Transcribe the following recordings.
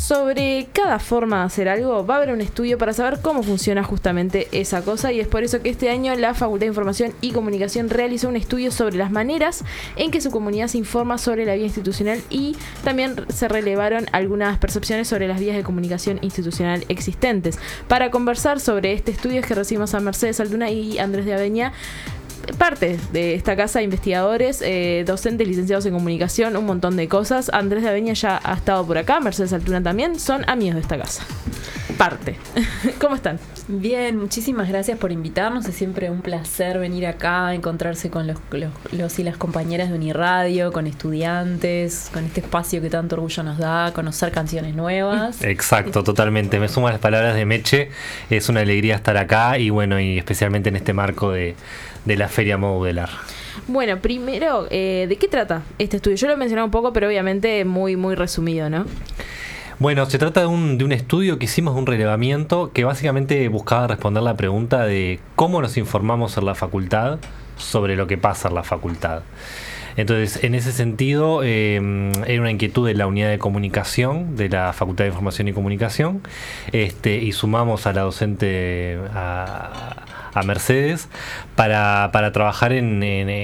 sobre cada forma de hacer algo va a haber un estudio para saber cómo funciona justamente esa cosa, y es por eso que este año la Facultad de Información y Comunicación realizó un estudio sobre las maneras en que su comunidad se informa sobre la vida institucional, y también se relevaron algunas percepciones sobre las vías de comunicación institucional existentes. Para conversar sobre este estudio es que recibimos a Mercedes Altuna y Andrés de Aveña, parte de esta casa de investigadores, docentes, licenciados en comunicación, un montón de cosas. Andrés de Aveña ya ha estado por acá, Mercedes Altuna también, son amigos de esta casa. Parte. ¿Cómo están? Bien, muchísimas gracias por invitarnos. Es siempre un placer venir acá, encontrarse con los y las compañeras de Uniradio, con estudiantes, con este espacio que tanto orgullo nos da, conocer canciones nuevas. Exacto, totalmente. Me sumo a las palabras de Meche. Es una alegría estar acá y bueno, y especialmente en este marco de la Feria Modular. Bueno, primero, ¿de qué trata este estudio? Yo lo he mencionado un poco, pero obviamente muy, muy resumido, ¿no? Bueno, se trata de un estudio que hicimos, de un relevamiento que básicamente buscaba responder la pregunta de cómo nos informamos en la facultad sobre lo que pasa en la facultad. Entonces, en ese sentido, era una inquietud de la unidad de comunicación de la Facultad de Información y Comunicación, y sumamos a la docente a Mercedes para trabajar en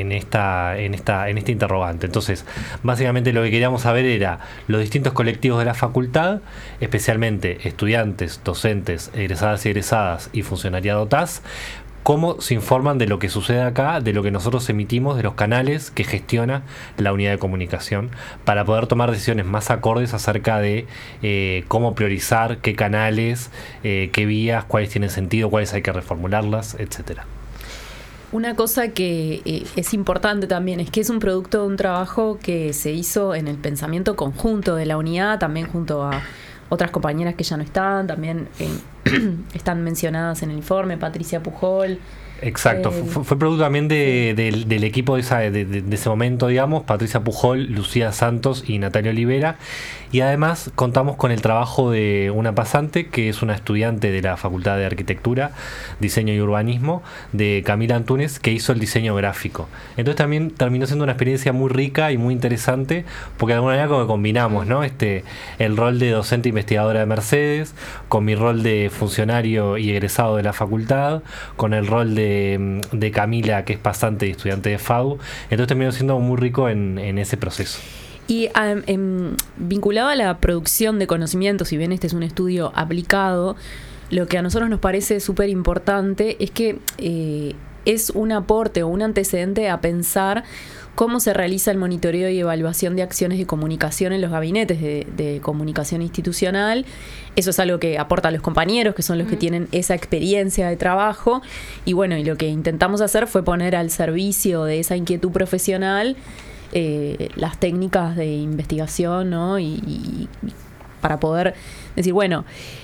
este interrogante. Entonces, básicamente lo que queríamos saber era los distintos colectivos de la facultad, especialmente estudiantes, docentes, egresadas y egresadas y funcionariado TAS, cómo se informan de lo que sucede acá, de lo que nosotros emitimos, de los canales que gestiona la unidad de comunicación, para poder tomar decisiones más acordes acerca de cómo priorizar, qué canales, qué vías, cuáles tienen sentido, cuáles hay que reformularlas, etcétera. Una cosa que es importante también es que es un producto de un trabajo que se hizo en el pensamiento conjunto de la unidad, también junto a otras compañeras que ya no están, también están mencionadas en el informe, Patricia Pujol. Exacto, fue producto también del equipo de ese momento, digamos, Patricia Pujol, Lucía Santos y Natalia Olivera, y además contamos con el trabajo de una pasante que es una estudiante de la Facultad de Arquitectura, Diseño y Urbanismo, de Camila Antúnez, que hizo el diseño gráfico. Entonces también terminó siendo una experiencia muy rica y muy interesante, porque de alguna manera como que combinamos, ¿no? El rol de docente investigadora de Mercedes, con mi rol de funcionario y egresado de la facultad, con el rol de Camila, que es pasante y estudiante de FADU. Entonces terminó siendo muy rico en ese proceso. Y vinculado a la producción de conocimiento, si bien este es un estudio aplicado, lo que a nosotros nos parece súper importante es que es un aporte o un antecedente a pensar cómo se realiza el monitoreo y evaluación de acciones de comunicación en los gabinetes de comunicación institucional. Eso es algo que aporta a los compañeros, que son los que tienen esa experiencia de trabajo. Y bueno, y lo que intentamos hacer fue poner al servicio de esa inquietud profesional las técnicas de investigación, ¿no? Y para poder decir, bueno,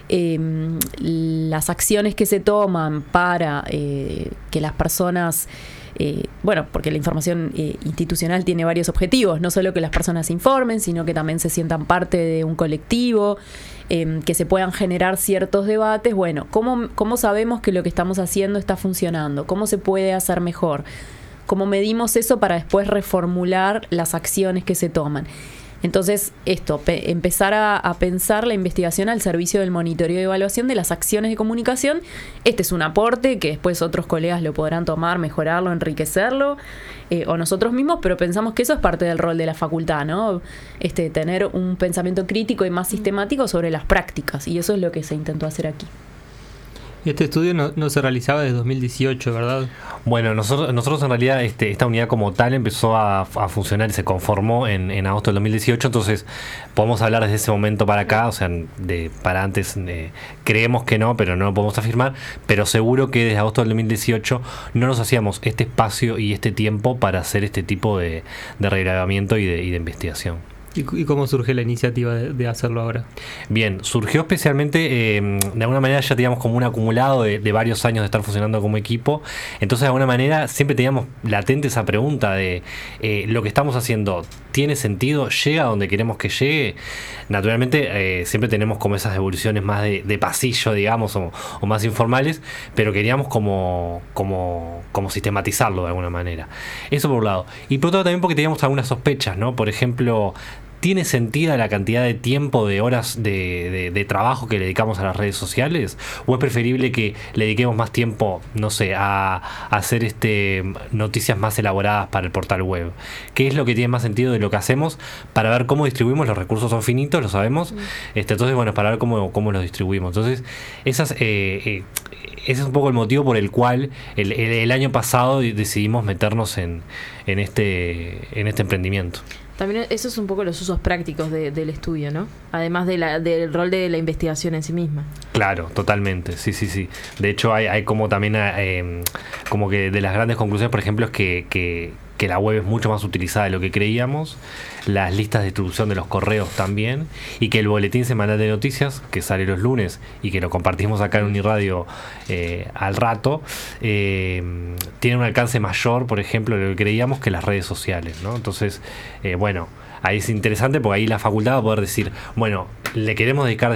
las acciones que se toman para que las personas... bueno, porque la información institucional tiene varios objetivos, no solo que las personas se informen, sino que también se sientan parte de un colectivo, que se puedan generar ciertos debates. Bueno, ¿cómo sabemos que lo que estamos haciendo está funcionando? ¿Cómo se puede hacer mejor? ¿Cómo medimos eso para después reformular las acciones que se toman? Entonces, empezar a pensar la investigación al servicio del monitoreo y evaluación de las acciones de comunicación. Este es un aporte que después otros colegas lo podrán tomar, mejorarlo, enriquecerlo, o nosotros mismos, pero pensamos que eso es parte del rol de la facultad, ¿no? Tener un pensamiento crítico y más sistemático sobre las prácticas, y eso es lo que se intentó hacer aquí. Este estudio no se realizaba desde 2018, ¿verdad? Bueno, nosotros en realidad esta unidad como tal empezó a funcionar y se conformó en agosto del 2018, entonces podemos hablar desde ese momento para acá, o sea, para antes creemos que no, pero no lo podemos afirmar, pero seguro que desde agosto del 2018 no nos hacíamos este espacio y este tiempo para hacer este tipo de relevamiento y de investigación. ¿Y cómo surge la iniciativa de hacerlo ahora? Bien, surgió especialmente, de alguna manera ya teníamos como un acumulado de varios años de estar funcionando como equipo, entonces de alguna manera siempre teníamos latente esa pregunta de lo que estamos haciendo, ¿tiene sentido? ¿Llega a donde queremos que llegue? Naturalmente siempre tenemos como esas evoluciones más de pasillo, digamos, o más informales, pero queríamos como sistematizarlo de alguna manera. Eso por un lado. Y por otro lado también porque teníamos algunas sospechas, ¿no? Por ejemplo, ¿tiene sentido la cantidad de tiempo, de horas de trabajo que le dedicamos a las redes sociales? ¿O es preferible que le dediquemos más tiempo, no sé, a hacer noticias más elaboradas para el portal web? ¿Qué es lo que tiene más sentido de lo que hacemos para ver cómo distribuimos? Los recursos son finitos, lo sabemos. Entonces, bueno, para ver cómo los distribuimos. Entonces, ese es un poco el motivo por el cual el año pasado decidimos meternos en este emprendimiento. También eso es un poco los usos prácticos del estudio, ¿no? Además del rol de la investigación en sí misma. Claro, totalmente, sí. De hecho, hay como también, como que de las grandes conclusiones, por ejemplo, es que la web es mucho más utilizada de lo que creíamos, las listas de distribución de los correos también, y que el boletín semanal de noticias, que sale los lunes y que lo compartimos acá en Uniradio al rato, tiene un alcance mayor, por ejemplo, de lo que creíamos, que las redes sociales, ¿no? Entonces, bueno, ahí es interesante porque ahí la facultad va a poder decir, bueno, le queremos dedicar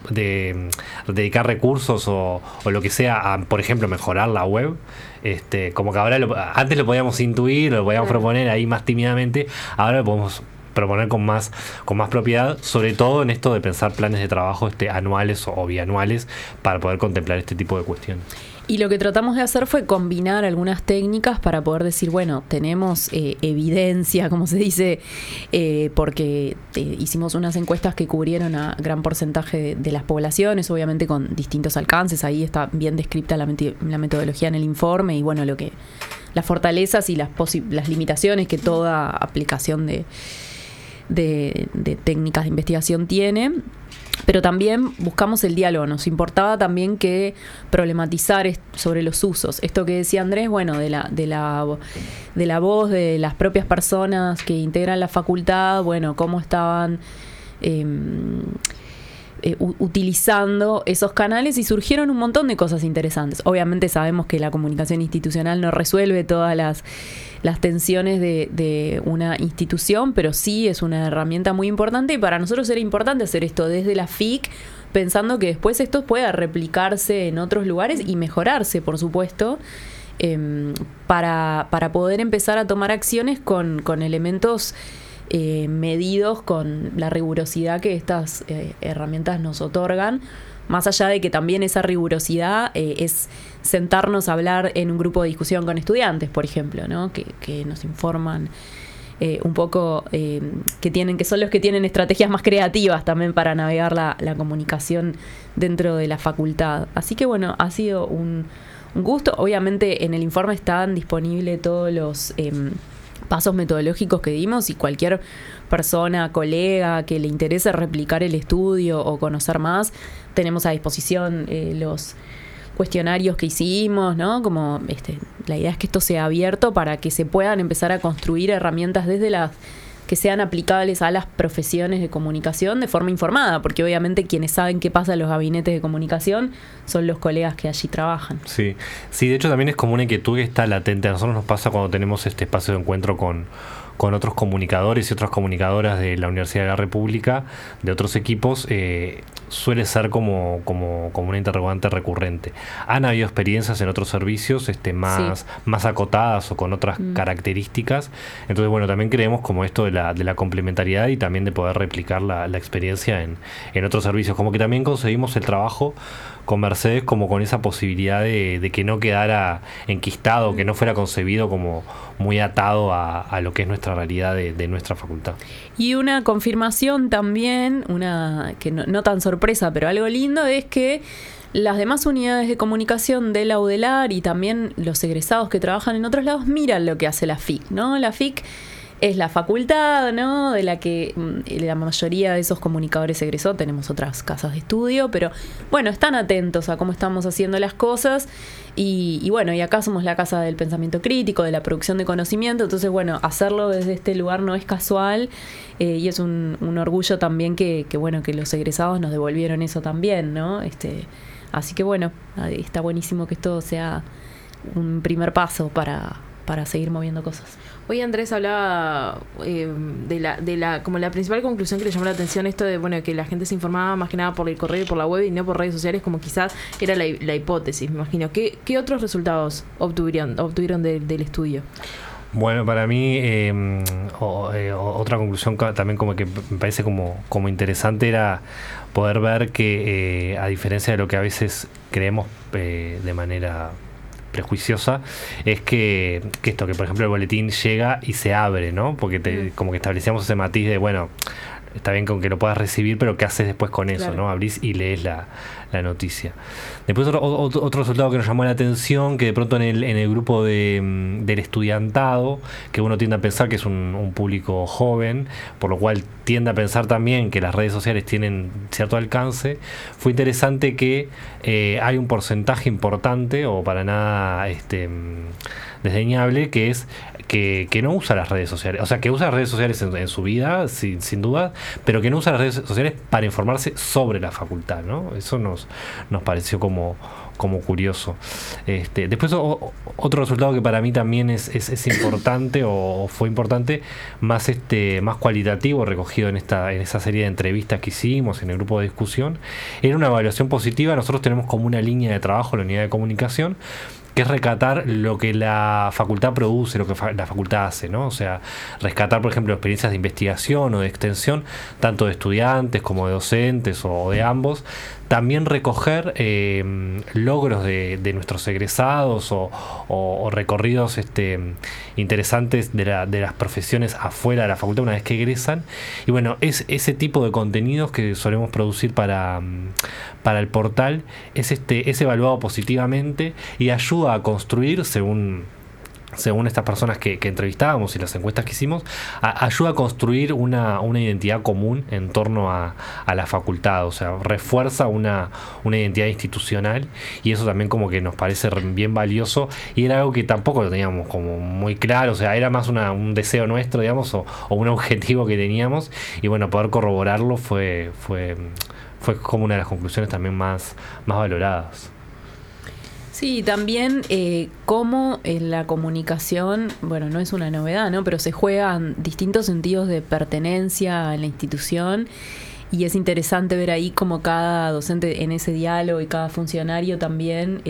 dedicar recursos o lo que sea a, por ejemplo, mejorar la web. Como que ahora antes lo podíamos intuir, lo podíamos proponer ahí más tímidamente, ahora lo podemos proponer con más propiedad, sobre todo en esto de pensar planes de trabajo anuales o bianuales para poder contemplar este tipo de cuestiones. Y lo que tratamos de hacer fue combinar algunas técnicas para poder decir, bueno, tenemos evidencia, como se dice, porque hicimos unas encuestas que cubrieron a gran porcentaje de las poblaciones, obviamente con distintos alcances. Ahí está bien descrita la metodología en el informe y, bueno, las fortalezas y las limitaciones que toda aplicación de técnicas de investigación tiene. Pero también buscamos el diálogo, nos importaba también que problematizar sobre los usos. Esto que decía Andrés, bueno, de la voz de las propias personas que integran la facultad, bueno, cómo estaban utilizando esos canales, y surgieron un montón de cosas interesantes. Obviamente sabemos que la comunicación institucional no resuelve todas las tensiones de una institución, pero sí es una herramienta muy importante, y para nosotros era importante hacer esto desde la FIC, pensando que después esto pueda replicarse en otros lugares y mejorarse, por supuesto, para poder empezar a tomar acciones con elementos medidos con la rigurosidad que estas herramientas nos otorgan, más allá de que también esa rigurosidad es sentarnos a hablar en un grupo de discusión con estudiantes, por ejemplo, ¿no? que nos informan un poco, que son los que tienen estrategias más creativas también para navegar la comunicación dentro de la facultad. Así que, bueno, ha sido un gusto. Obviamente en el informe están disponibles todos los pasos metodológicos que dimos, y cualquier persona, colega que le interese replicar el estudio o conocer más, tenemos a disposición los cuestionarios que hicimos, ¿no? Como la idea es que esto sea abierto para que se puedan empezar a construir herramientas desde las que sean aplicables a las profesiones de comunicación de forma informada, porque obviamente quienes saben qué pasa en los gabinetes de comunicación son los colegas que allí trabajan. Sí, de hecho también es como una inquietud que está latente. A nosotros nos pasa cuando tenemos este espacio de encuentro con otros comunicadores y otras comunicadoras de la Universidad de la República, de otros equipos, suele ser como una interrogante recurrente. ¿Han habido experiencias en otros servicios más acotadas o con otras características? Entonces, bueno, también creemos como esto de la complementariedad y también de poder replicar la experiencia en otros servicios. Como que también conseguimos el trabajo con Mercedes como con esa posibilidad de que no quedara enquistado, que no fuera concebido como muy atado a lo que es nuestra realidad de nuestra facultad. Y una confirmación también, una que no tan sorpresa, pero algo lindo, es que las demás unidades de comunicación de la UDELAR y también los egresados que trabajan en otros lados miran lo que hace la FIC, ¿no? La FIC es la facultad, ¿no? De la que la mayoría de esos comunicadores egresó. Tenemos otras casas de estudio, pero bueno, están atentos a cómo estamos haciendo las cosas. Y bueno, y acá somos la casa del pensamiento crítico, de la producción de conocimiento. Entonces, bueno, hacerlo desde este lugar no es casual, y es un orgullo también que los egresados nos devolvieron eso también, ¿no? Así que bueno, está buenísimo que esto sea un primer paso para seguir moviendo cosas. Hoy Andrés hablaba de la como la principal conclusión que le llamó la atención, esto de que la gente se informaba más que nada por el correo y por la web y no por redes sociales, como quizás era la hipótesis, me imagino. ¿Qué otros resultados obtuvieron del estudio? Bueno, para mí otra conclusión también como que me parece como interesante era poder ver que a diferencia de lo que a veces creemos de manera prejuiciosa, es que esto, que por ejemplo el boletín llega y se abre, ¿no? Porque como que establecíamos ese matiz de, bueno, está bien con que lo puedas recibir, pero ¿qué haces después con eso? Claro. ¿No? Abrís y lees la noticia. Después otro resultado que nos llamó la atención, que de pronto en el grupo del estudiantado, que uno tiende a pensar que es un público joven, por lo cual tiende a pensar también que las redes sociales tienen cierto alcance, fue interesante que hay un porcentaje importante, o para nada desdeñable, que es que no usa las redes sociales, o sea, que usa las redes sociales en su vida, sin duda, pero que no usa las redes sociales para informarse sobre la facultad, ¿no? Eso nos pareció como curioso. Después otro resultado que para mí también es importante o fue importante, más cualitativo, recogido en esa serie de entrevistas que hicimos en el grupo de discusión, era una evaluación positiva. Nosotros tenemos como una línea de trabajo, la unidad de comunicación, que es rescatar lo que la facultad produce, lo que la facultad hace, ¿no? O sea, rescatar, por ejemplo, experiencias de investigación o de extensión, tanto de estudiantes como de docentes o de ambos. También recoger logros de nuestros egresados o recorridos interesantes de las profesiones afuera de la facultad una vez que egresan. Y bueno, es ese tipo de contenidos que solemos producir para el portal, es evaluado positivamente y ayuda a construir, según estas personas que entrevistábamos y las encuestas que hicimos, ayuda a construir una identidad común en torno a la facultad. O sea, refuerza una identidad institucional, y eso también como que nos parece bien valioso, y era algo que tampoco lo teníamos como muy claro. O sea, era más un deseo nuestro, digamos, o un objetivo que teníamos, y bueno, poder corroborarlo fue como una de las conclusiones también más valoradas. Sí, también cómo en la comunicación, bueno, no es una novedad, ¿no? Pero se juegan distintos sentidos de pertenencia a la institución, y es interesante ver ahí cómo cada docente en ese diálogo y cada funcionario también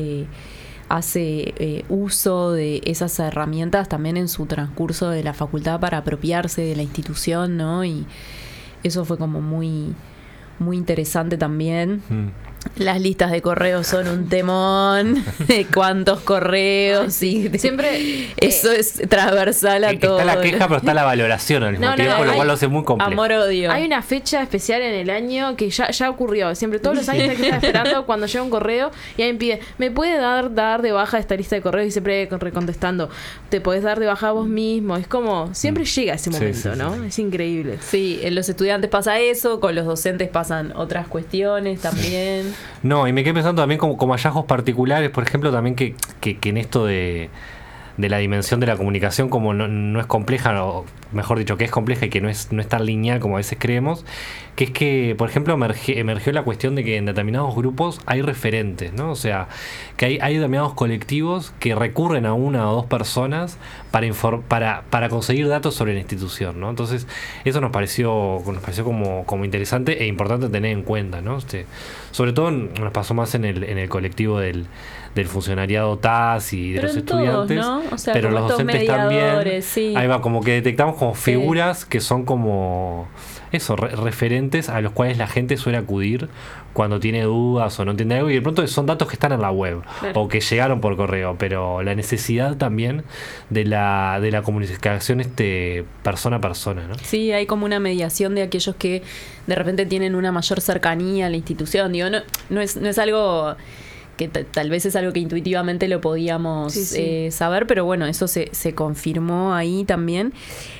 hace uso de esas herramientas también en su transcurso de la facultad para apropiarse de la institución, ¿no? Y eso fue como muy, muy interesante también. Las listas de correos son un temón, de cuántos correos, y siempre eso es transversal a todo. Está la queja, pero está la valoración al mismo tiempo, lo cual lo hace muy complejo. Amor-odio. Hay una fecha especial en el año que ya ocurrió. Siempre, todos los años hay que estar esperando cuando llega un correo y alguien pide, ¿me puede dar de baja esta lista de correos? Y siempre recontestando, te podés dar de baja vos mismo. Es como, siempre llega ese momento, ¿no? Sí. Es increíble. Sí, en los estudiantes pasa eso, con los docentes pasan otras cuestiones también. No, y me quedé pensando también como hallazgos particulares, por ejemplo, también que en esto de la dimensión de la comunicación, como no es compleja, o mejor dicho, que es compleja y que no es tan lineal como a veces creemos, que es que, por ejemplo, emergió la cuestión de que en determinados grupos hay referentes, ¿no? O sea, que hay determinados colectivos que recurren a una o dos personas para conseguir datos sobre la institución, ¿no? Entonces, eso nos pareció como interesante e importante tener en cuenta, ¿no? Sobre todo nos pasó más en el colectivo del funcionariado TAS y de pero los todos, estudiantes, ¿no? O sea, pero los docentes también. Sí. Ahí va, como que detectamos como figuras que son como eso, referentes a los cuales la gente suele acudir cuando tiene dudas o no entiende algo, y de pronto son datos que están en la web, claro, o que llegaron por correo, pero la necesidad también de la comunicación persona a persona, ¿no? Sí, hay como una mediación de aquellos que de repente tienen una mayor cercanía a la institución. Digo, no es algo que tal vez es algo que intuitivamente lo podíamos saber, pero bueno, eso se confirmó ahí también.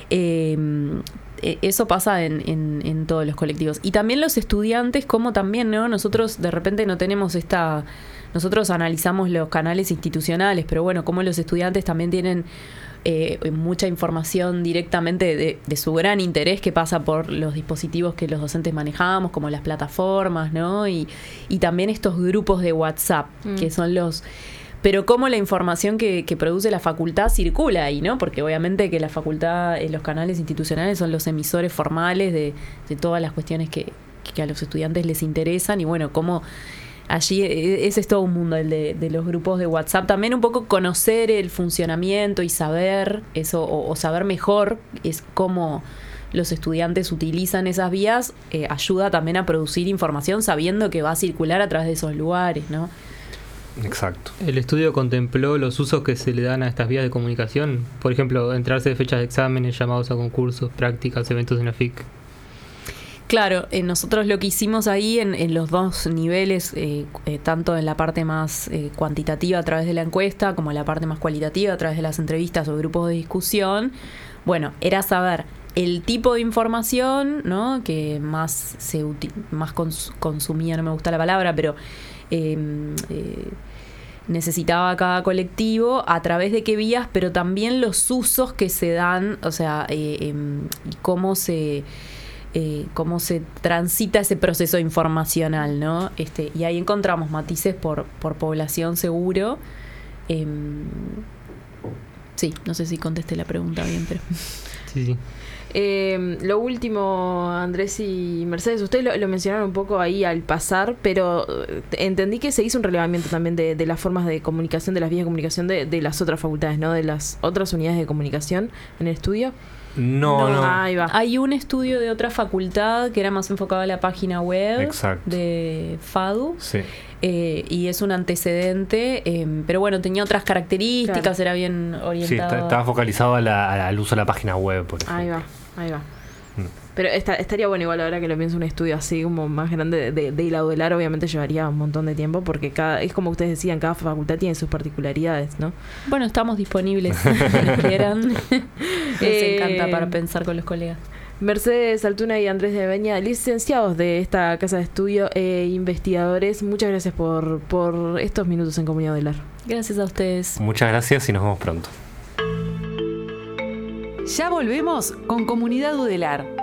Eso pasa en todos los colectivos. Y también los estudiantes, como también, ¿no? Nosotros de repente no tenemos nosotros analizamos los canales institucionales, pero bueno, como los estudiantes también tienen mucha información directamente de su gran interés, que pasa por los dispositivos que los docentes manejamos, como las plataformas, ¿no? Y también estos grupos de WhatsApp, que son pero cómo la información que produce la facultad circula ahí, ¿no? Porque obviamente que la facultad, los canales institucionales son los emisores formales de todas las cuestiones que a los estudiantes les interesan, y bueno, cómo allí ese es todo un mundo, el de los grupos de WhatsApp. También un poco conocer el funcionamiento y saber eso, o saber mejor es cómo los estudiantes utilizan esas vías, ayuda también a producir información sabiendo que va a circular a través de esos lugares, ¿no? Exacto. El estudio contempló los usos que se le dan a estas vías de comunicación. Por ejemplo, enterarse de fechas de exámenes, llamados a concursos, prácticas, eventos en la FIC. Claro, nosotros lo que hicimos ahí en los dos niveles, tanto en la parte más cuantitativa a través de la encuesta, como en la parte más cualitativa a través de las entrevistas o grupos de discusión, bueno, era saber el tipo de información, ¿no?, que más consumía, no me gusta la palabra, pero necesitaba cada colectivo, a través de qué vías, pero también los usos que se dan, o sea, y cómo se transita ese proceso informacional, ¿no? Y ahí encontramos matices por población seguro. Sí, no sé si contesté la pregunta bien, pero... Sí. Lo último, Andrés y Mercedes, ustedes lo mencionaron un poco ahí al pasar, pero entendí que se hizo un relevamiento también de las formas de comunicación, de las vías de comunicación de las otras facultades, ¿no? De las otras unidades de comunicación en el estudio. No. Ahí va. Hay un estudio de otra facultad que era más enfocado a la página web. Exacto. De FADU. Sí. Y es un antecedente, pero bueno, tenía otras características, claro. Era bien orientado. Sí, estaba focalizado al uso de la página web, por ejemplo. Ahí va. Pero estaría bueno, igual ahora que lo pienso, un estudio así como más grande de Ilaudelar, obviamente llevaría un montón de tiempo, porque es como ustedes decían, cada facultad tiene sus particularidades, ¿no? Bueno, estamos disponibles si quieran. Nos encanta para pensar con los colegas. Mercedes Altuna y Andrés de Beña, licenciados de esta casa de estudio e investigadores, muchas gracias por estos minutos en Comunidad Udelar. Gracias a ustedes. Muchas gracias y nos vemos pronto. Ya volvemos con Comunidad Udelar.